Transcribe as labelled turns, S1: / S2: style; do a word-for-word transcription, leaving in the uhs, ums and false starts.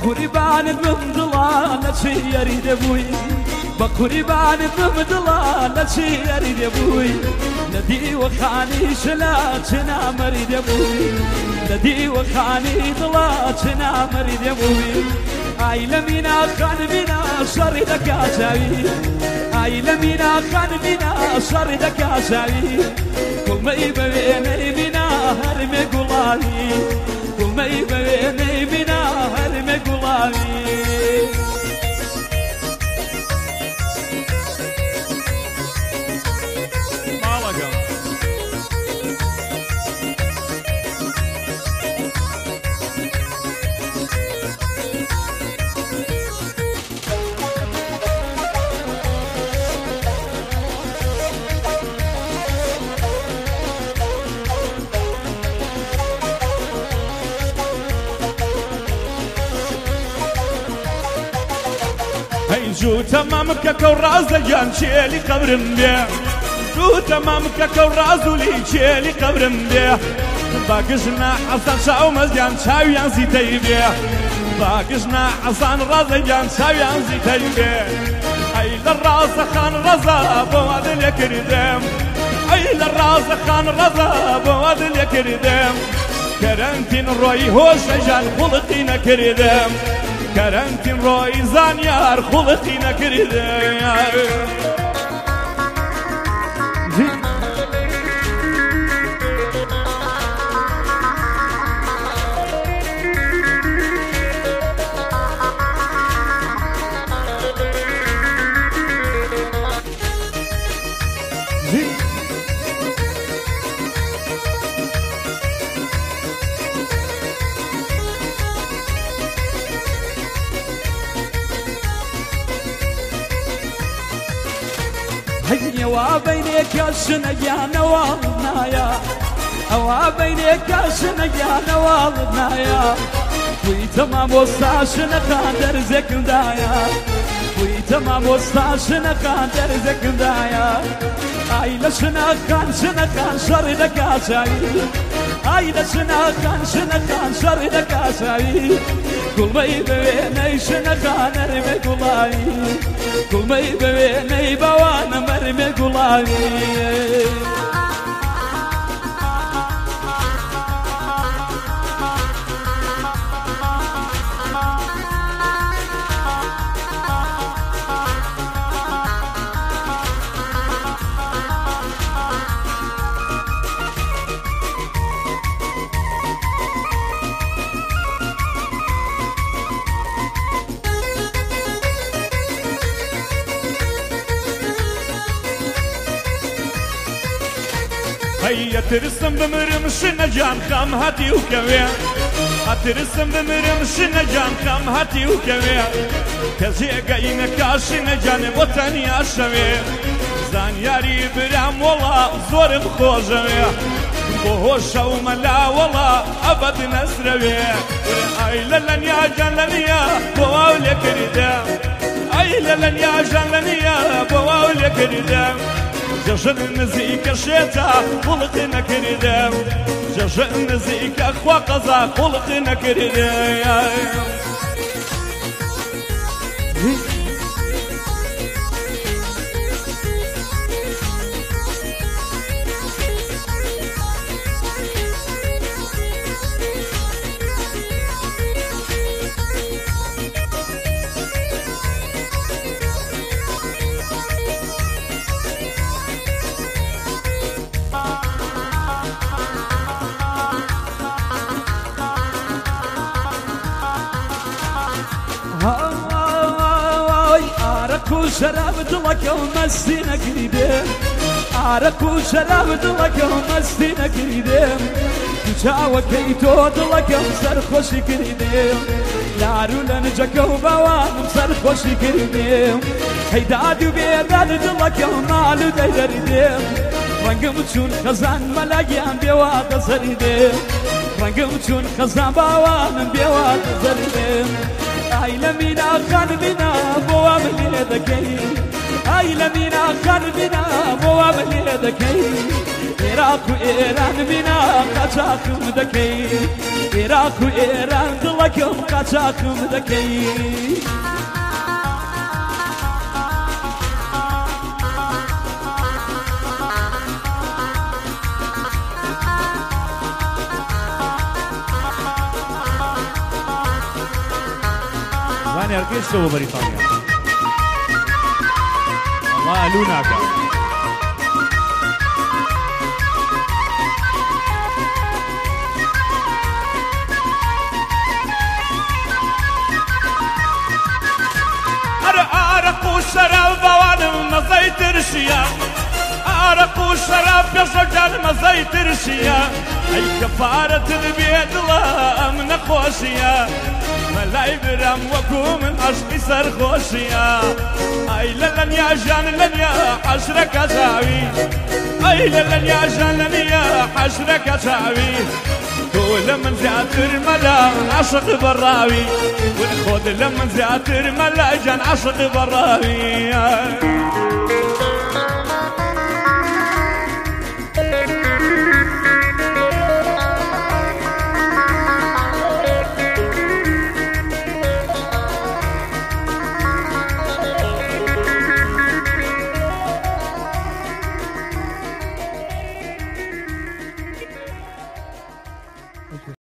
S1: بقربان بمدلا نشي يريد ابوي بقربان بمدلا نشي يريد ابوي ندي وخاني شلاتنا مريد ابوي ندي وخاني طلاتنا مريد ابوي اي لمينا خان بنا شر دكاساوي اي لمينا خان بنا شر دكاساوي كل ما يبيني بنا هرم قلالي كل ما يبيني بنا هرم قلالي
S2: جو تمامك كوراز لجان شيلي قبرم بيه جو تمامك كوراز ولي شيلي قبرم بيه باقشنا حسن شاو مزيان شاويان زيتي بيه باقشنا حسن رازيان شاويان زيتي بيه اي للراس خان رزا بواد اليكردم اي للراس خان رزا بواد اليكردم كرنتين روي هوش جان خلقين كردم كرنتين روي زانيار خلقين كردم
S1: هيا وبينك يا شنيا نوالنا يا وبينك يا شنيا نوالنا يا وي تمام وستاشنا قادر زكندايا وي تمام وستاشنا قادر زكندايا اي لشنا كان شنا كان شر دكاساي اي لشنا كان شنا كان شر دكاساي كل ما يبيني شنا كان رمي قلاي كل ما يبيني بوانا مرمي قلاي
S2: هيا ترسم بمرمش نجان خام هاتي وكويا اترسم بمرمش نجان خام هاتي وكويا كزيقا ينكاش نجان وطني اشوي زانياري برام والله زور بخوجويا بوهوش وملا والله ابد نسروي اي لن يا جلنيا بواولي كردام اي لن يا جلنيا بواولي كردام جشن نزيك شيتا خلقنا كردم جشن نزيك اخوا قزا خلقنا كردم
S1: شراب دلك ومستينا قريدين عارك وشراب دلك ومستينا قريدين تجاوى كيتو دلك ومسر خوشي قريدين لارو لنجك وبوان ومسر خوشي قريدين هيدادي وبيداد دلك ومالو دايدردين رنقم تشون خزان ملاقيان بيواد زردين رنقم تشون خزان باوان بيواد زردين اي لمينا خان بنا بوامل ذكي اي لمينا خان بنا بوامل ذكي عراق وإيران بنا قاچاقم دكي عراق وإيران دلكم قاچاقم دكي
S2: زاني اركيش سوى بريطانيا الله ألوناك أرق وشراب وعلم مزيت رشيا أرق وشراب يشجر مزيت رشيا أي كفارة البيت الله من خوشيا ملاي برام وكو من عشقي سرخوشيا أي لن يا جان لن يا حشرك أساوي أي لن يا جان لن يا حشرك أساوي كل من زياتر ملا عشق براوي والخود لمن زياتر ملا جان عشق براوي